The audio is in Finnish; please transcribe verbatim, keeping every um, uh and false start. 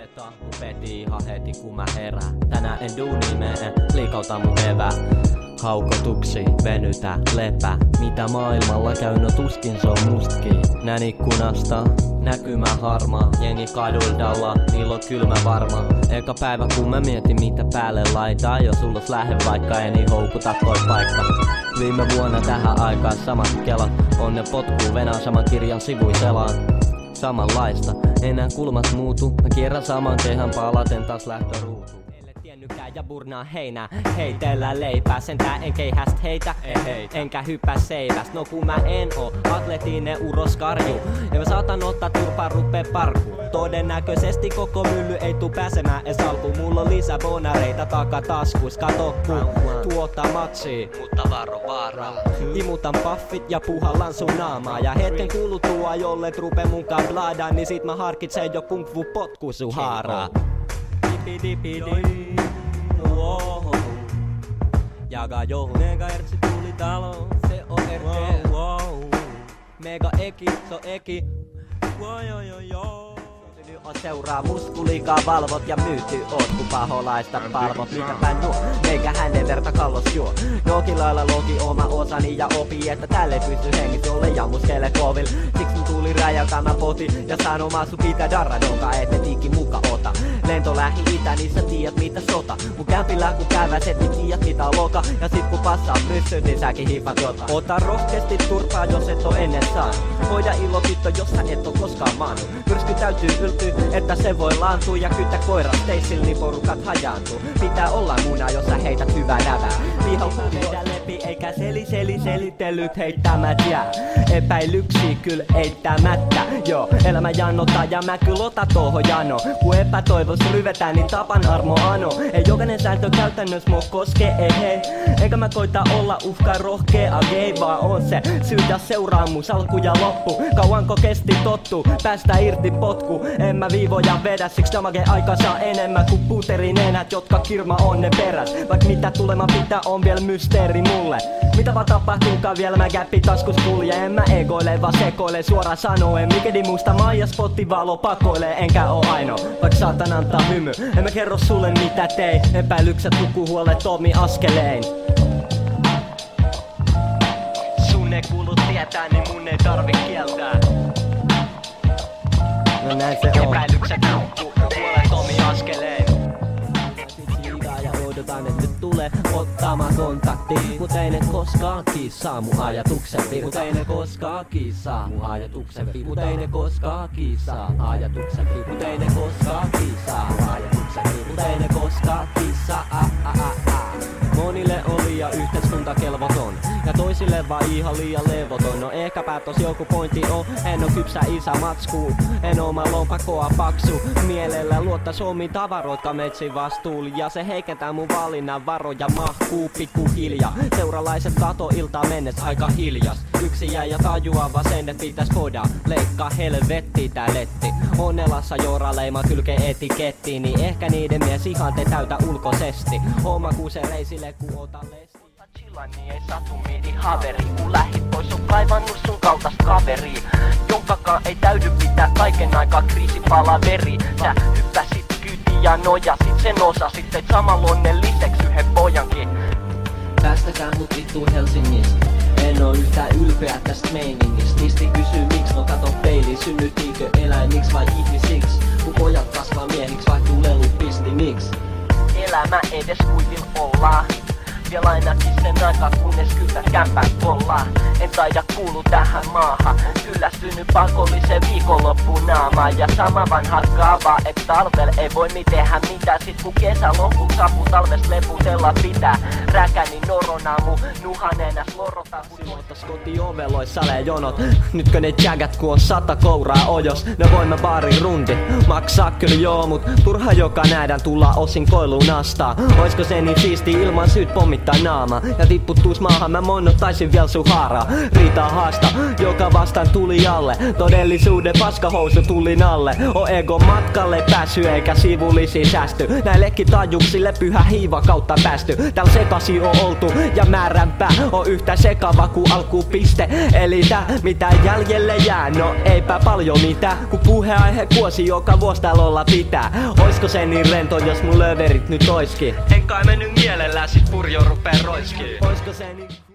Lopeta mun peti ihan heti kun mä herään. Tänään en duuni mene, liikauta mun evää. Haukotuksi, venytä, lepä. Mitä maailmalla käy, no tuskin se on mustkin. Nän ikkunasta, näkymä harmaa. Jengi kaduldalla, niillä on kylmä varma. Eka päivä kun mä mietin mitä päälle laitaa. Jos ullos lähde vaikka eni houkuta toi paikka. Viime vuonna tähän aikaan samat kelat. Onne potkuu venää saman kirjan sivuiselaan. Samanlaista, enää kulmat muutu. Mä kierrän saman kehän palaten taas lähtöruutuun. Tiennykään ja burnaa heinää, heitellä leipää. Sentään en keihäst heitä, ei heitä. Enkä hyppää seiväst, no kun mä en oo atletinen uroskarju. Ja mä saatan ottaa turpaa rupee parkuun. Todennäköisesti koko mylly ei tuu pääsemään ees alkuun. Mulla on lisää bonareita takataskuis, kato kun tuottaa matsia. Mutta varo vaaraa. Imutan paffit ja puhallan sun naamaa. Ja hetken kuluttua jollet rupe munkaan bladaa. Niin sit mä harkitsen jo kung fu potku sun haaraa. Dipidipidi, wow. Jaga johon mega ertsi tuli talo. Se on R T, wow. Mega eki, se on eki. Wow, jo, jo, jo. On seuraa muskuliikaa valvot ja myyty oot kun paholaista palvot. Mitäpä nuo, eikä hänen verta kallos juo. Jokin lailla logi oma osani ja opi, että tälle pysty hengis jolle jammuskele kovil. Siksi mun tuli räjältä mä potin ja sanomaan sun pitää darra donka et et iki muka ota. Lento lähi itä, niin sä tiedät mitä sota. Mun kämpillä kun käväset, niin tiedät mitä on loka. Ja sit kun passaa myssyn, niin säkin hiffat jota. Ota rohkeasti turpaa jos et oo ennen saanut. Hoida ilo tyttö jos sä et oo koskaan maannut. Myrsky täytyy yltyä, että se voi laantua ja kytä koirat teissil, niin porukat hajaantuu. Pitää olla muna, jos sä heität hyvää rävää. Vihaus meidän lepi, eikä seli seli selitellyt heittämät jää. Epäilyksiä kyl eittämättä, joo. Elämä janottaa ja mä kyl ota toho jano. Kun epätoivos ryvetään, niin tapan armo ano. Ei jokainen sääntö käytännössä mua koskee, ei hei. Eikä mä koita olla uhka rohkea, gei vaan on se syy ja seuraamus, alku ja loppu. Kauanko kesti tottu, päästä irti potku. En mä viivoja vedä, siksi damage aika saa enemmän kuin puterin enät, jotka kirma on ne peräs. Vaik mitä tuleman pitää on vielä mysteeri mulle. Mitä vaan tapahtuukaan vielä mä käppi taskus kulje. En mä egoile vaan sekoile suoraan sanoen. Mikedi musta maija spotti valo pakoilee enkä oo aino. Vaik saatan antaa hymy, en mä kerro sulle mitä tein. Epäilykset lukuhuolet Tomi askelein. Sun ei kuulu tietää, niin mun ei tarvi kieltää. No näin se on. Epäilykset nukkuu, huolet Tomi askeleen. Ja odotan, että nyt tulee ottamaan kontakti. Mut ei ne koskaan kiisaa mun ajatuksen vi. Mut ei ne koskaan kiisaa mun ajatuksen vi. Mut ei ne koskaan kiisaa ajatuksen vi. Mut ei ne koskaan kiisaa mun ajatuksen vi. Mut ei ne koskaan kiisaa a a a a. Monille oli ja yhteiskuntakelvoton. Ja toisille vaan ihan liian levoton. No ehkäpä tos joku pointti on. En oo kypsä isä matskuu. En oo mä lompakoa paksu. Mielellä luottais omiin tavaroitka metsin vastuul. Ja se heikentää mun valinnan varoja mahkuu pikku hiljaa. Seuralaiset kato iltaa mennes aika hiljas. Yksi jäi ja tajuava sen et pitäis podaa. Leikkaa helvetti tää letti. Onnelassa joraleima kylkee etikettiin. Niin ehkä niiden mies ihan te täytä ulkosesti. Oma kuuse reisille ku ota lesti. Chillani ei satu midi haveri. Kun lähit pois on kaivannut sun kaltais kaveri. Jonkakaan ei täydy pitää kaiken aikaa kriisipalaveri. Sä hyppäsit kyytiin ja nojasit sen osasit. Teit saman lonnen liseks yhden pojankin. Päästäkää mut vittuun Helsingistä. En oo yhtään ylpeä tästä meiningistä. Nisti kysyy miks, no kato peiliin. Synnyttiinkö eläimiks vai ihmisiks? Kun pojat kasvaa miehiksi vaik tuu lelut pisti miks? Elämä edes kuivin ollaan. Vielä ainakin sen aikaa kunnes kytät kämpän kollaan. En taida kuulu tähän maahan. Kyllästynyt pakolliseen viikonloppuun naamaan. Ja sama vanha kaava, et talvel ei voi tehdä mitään. Sit kun kesä loppu saapuu talves leputella pitää. Räkäni norona mu nuhaneena slorota. Silottas kotiovelois salee jonot. Nytkö ne jägät ku on sata kouraa ojos. Ne voimme baarin rundi. Maksaa kyllä joo mut turha joka nähdään tulla osinkoiluun astaa. Oisko se niin siisti ilman syyt pommittaa naama. Ja tipputtuus maahan mä monnottaisin vielä sun haaraa. Riita vastaan haasta, joka vastaan tuli alle. Todellisuuden paskahousu tuli alle. O ego matkalle pääsy eikä sivullisiin säästy. Näillekin tajuksille pyhä hiiva kautta päästy. Täällä sekasi on oltu ja määränpää on yhtä sekava kuin alkupiste. Eli tää mitä jäljelle jää, no eipä paljon mitään. Kun puheaihe kuosi joka vuosi täällä olla pitää. Oisko se niin rento jos mun löverit nyt oiski? En kai mennyt mielellään sit purjo rupee roiskiin. Oisko se niin...